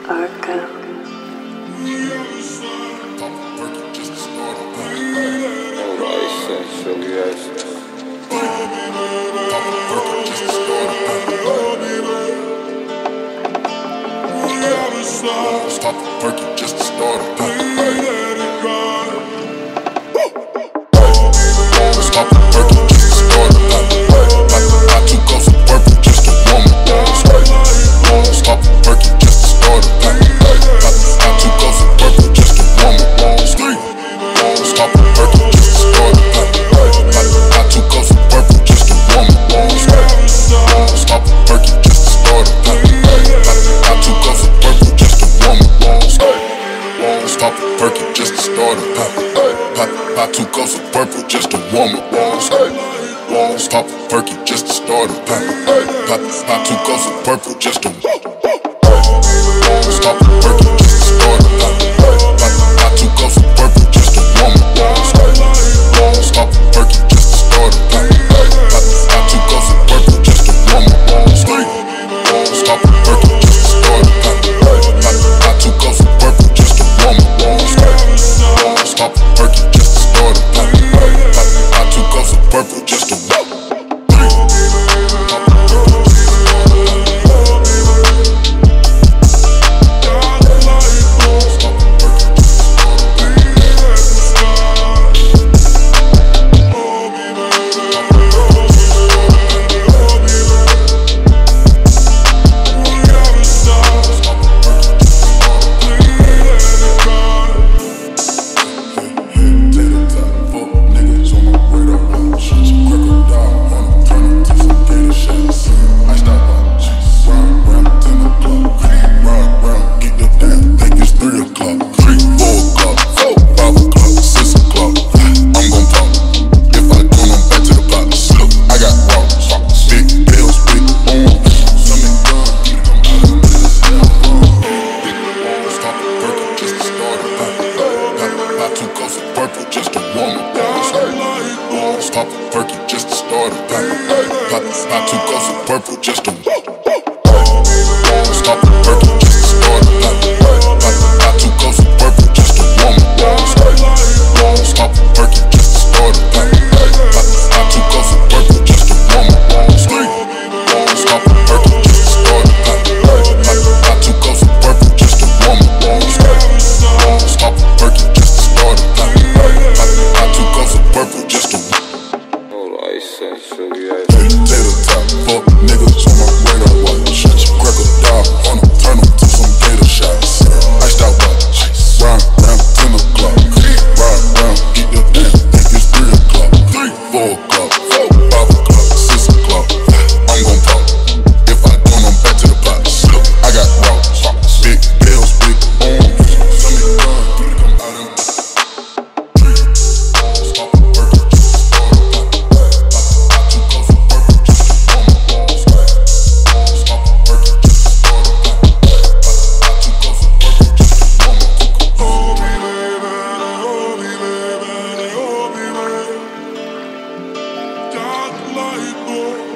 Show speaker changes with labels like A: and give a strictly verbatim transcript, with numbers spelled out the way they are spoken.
A: Barco.
B: Stop the perky just to start it. Stop the perky just to start it. Got two cups of purple just to warm it. Stop the perky just to start it. Got two cups of purple just to warm it. Stop the perky just to start it. Got two cups of purple just to warm it. Stop the perky just to start it. Got two cups of purple just to warm it. Stop the perky just to start it. Pop two cups of purple just to warm it. Stop the perky just to start it. Pop two cups of purple just to stop the perky just to start it. Pop two cups of purple just to warm it. Stop the perky just to start it. Pop two cups of purple just to warm it. Stop the perky just to start it. Pop two cups of purple just to warm it. Stop the perky just to start it. Pop two cups of purple just to warm it. Stop the perky just to start it. Pop two cups of purple just to stop the perky just to start it. Pop two cups of purple just to warm it. Stop the perky just to start it. Pop two cups of purple just to warm it. Stop the perky just to start it. Pop two cups of purple just to warm it. Stop the perky just to start it. Pop two cups of purple just to potato top, fuck niggas on my radar watch. Crack a dog on them, turn them to some gator shots. Iced out watch, round round ten o'clock. Ride round, get your damn, think it's three o'clock. Four o'clock, five o'clock, six o'clock. I'm gon' pop. If I don't, I'm back to the pot. I got rocks, big bills, big arms. Some of the gun, come out and stop the perky just to start it.
C: Like